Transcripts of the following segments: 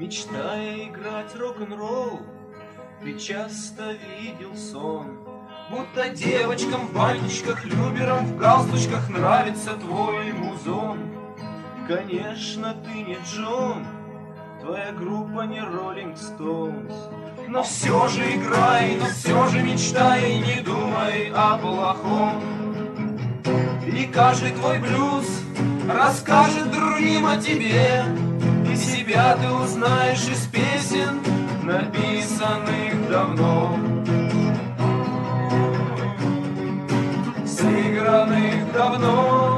Мечтая играть рок-н-ролл, ты часто видел сон, будто девочкам в бантичках, люберам в галстучках нравится твой музон. Конечно, ты не Джон, твоя группа не Роллинг Стоунс, но все же играй, но все же мечтай, не думай о плохом. И каждый твой блюз расскажет другим о тебе, и себя ты узнаешь из песен, написанных давно, сыгранных давно.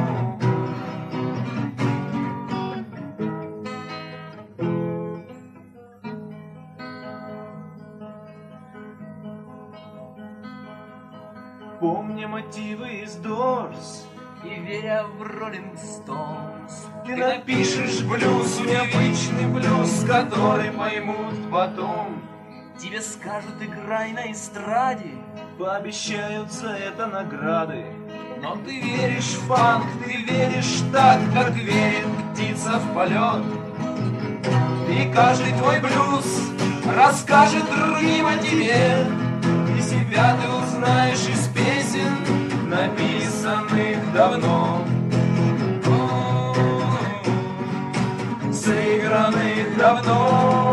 Помня мотивы из Дорс и веря в Роллинг Стоунс, ты напишешь блюз, необычный блюз, который поймут потом. Тебе скажут: играй на эстраде, пообещают за это награды. но Ты веришь в фанк, ты веришь так, как верит птица в полет. И каждый твой блюз расскажет другим о тебе, и себя ты узнаешь из песен, написанных давно, сыгранных давно.